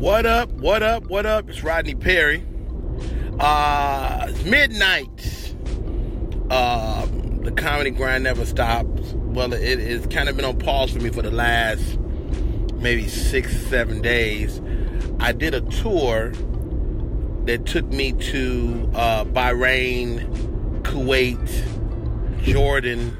What up? It's Rodney Perry. It's midnight. The comedy grind never stops. Well, it's kind of been on pause for me for the last maybe 6-7 days. I did a tour that took me to Bahrain, Kuwait, Jordan,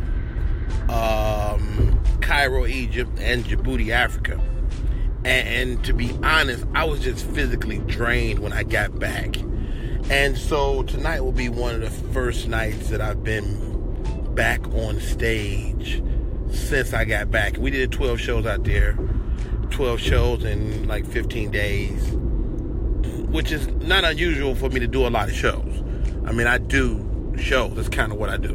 Cairo, Egypt, and Djibouti, Africa. And to be honest, I was just physically drained when I got back. And so tonight will be one of the first nights that I've been back on stage since I got back. We did 12 shows out there, 12 shows in like 15 days, which is not unusual for me to do a lot of shows. I mean, I do shows. That's kind of what I do.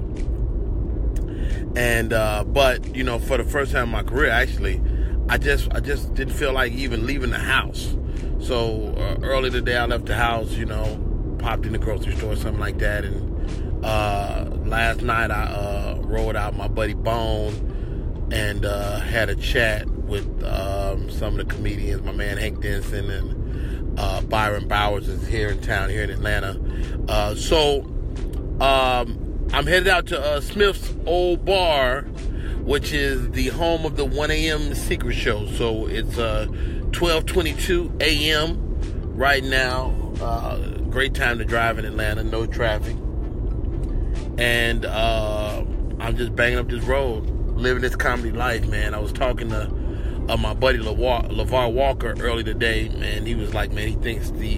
And, but, you know, for the first time in my career, actually, I just didn't feel like even leaving the house. So early today, I left the house, you know, popped in the grocery store, something like that. And last night, I rolled out my buddy Bone and had a chat with some of the comedians. My man Hank Denson and Byron Bowers is here in town, here in Atlanta. So I'm headed out to Smith's Old Bar, which is the home of the 1 a.m. Secret Show. So it's 12:22 a.m. right now. Great time to drive in Atlanta, no traffic. And I'm just banging up this road, living this comedy life, man. I was talking to my buddy LeVar Walker early today, and he was like, man, he thinks the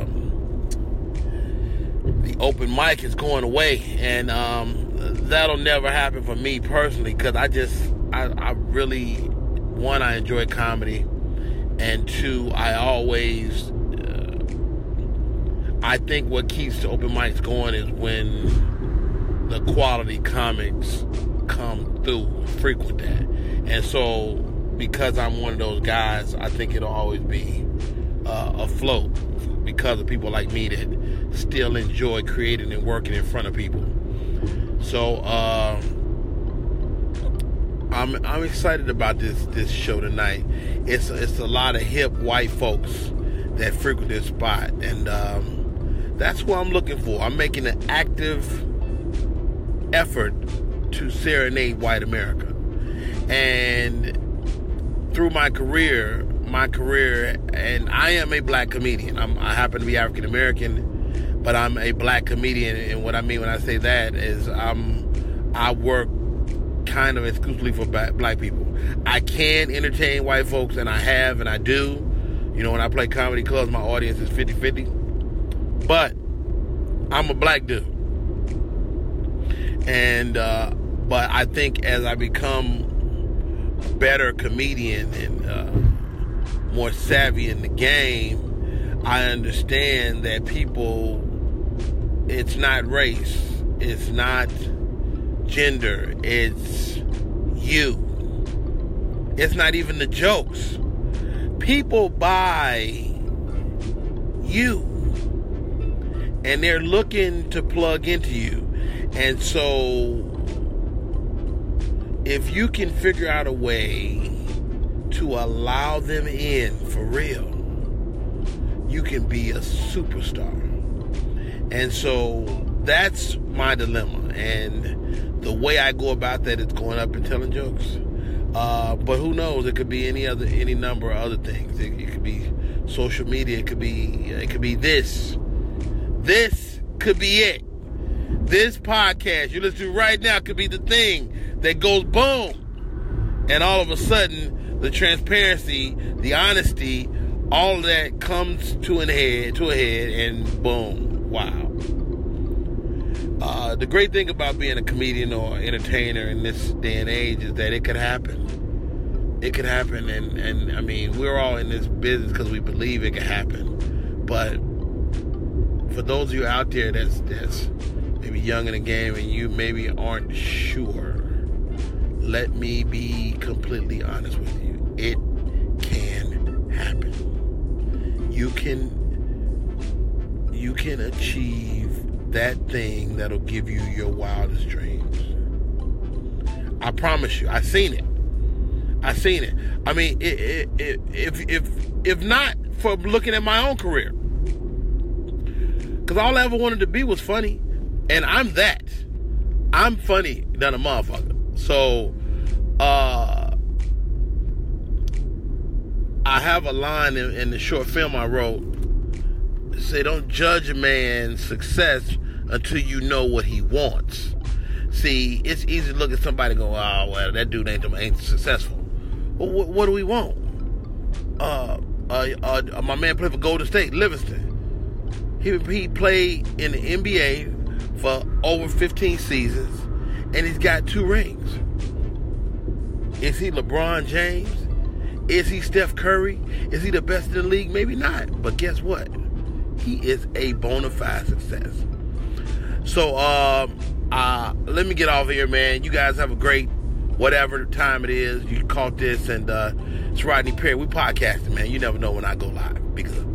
open mic is going away. And that'll never happen for me personally, because I really, one, I enjoy comedy, and two, I think what keeps the open mics going is when the quality comics come through, frequent that. And so, because I'm one of those guys, I think it'll always be afloat because of people like me that still enjoy creating and working in front of people. So I'm excited about this show tonight. It's a lot of hip white folks that frequent this spot, and that's what I'm looking for. I'm making an active effort to serenade white America. And through my career, and I am a black comedian. I happen to be African American, but I'm a black comedian. And what I mean when I say that is I work kind of exclusively for black people. I can entertain white folks, and I have, and I do. You know, when I play comedy clubs, my audience is 50-50. But I'm a black dude. And but I think as I become a better comedian and more savvy in the game, I understand that people, it's not race, it's not gender, it's you. It's not even the jokes. People buy you, and they're looking to plug into you. And so if you can figure out a way to allow them in for real, you can be a superstar. And so that's my dilemma. And the way I go about that is going up and telling jokes. But who knows? It could be any number of other things. It could be social media. It could be this. This could be it. This podcast you listen to right now could be the thing that goes boom. And all of a sudden, the transparency, the honesty, all of that comes to a head, and boom, wow. The great thing about being a comedian or entertainer in this day and age is that it could happen. It could happen, and I mean, we're all in this business because we believe it can happen. But for those of you out there that's maybe young in the game and you maybe aren't sure, let me be completely honest with you. It can happen. You can achieve that thing that'll give you your wildest dreams. I promise you. I've seen it. I mean, if not for looking at my own career. Because all I ever wanted to be was funny. And I'm that. I'm funny than a motherfucker. So, I have a line in the short film I wrote. Say, don't judge a man's success until you know what he wants. See, it's easy to look at somebody and go, oh, well, that dude ain't successful. Well, what do we want? My man played for Golden State, Livingston. He played in the NBA for over 15 seasons, and he's got 2 rings. Is he LeBron James? Is he Steph Curry? Is he the best in the league? Maybe not. But guess what? He is a bona fide success. So, let me get off here, man. You guys have a great whatever time it is. You caught this, and it's Rodney Perry. We podcasting, man. You never know when I go live because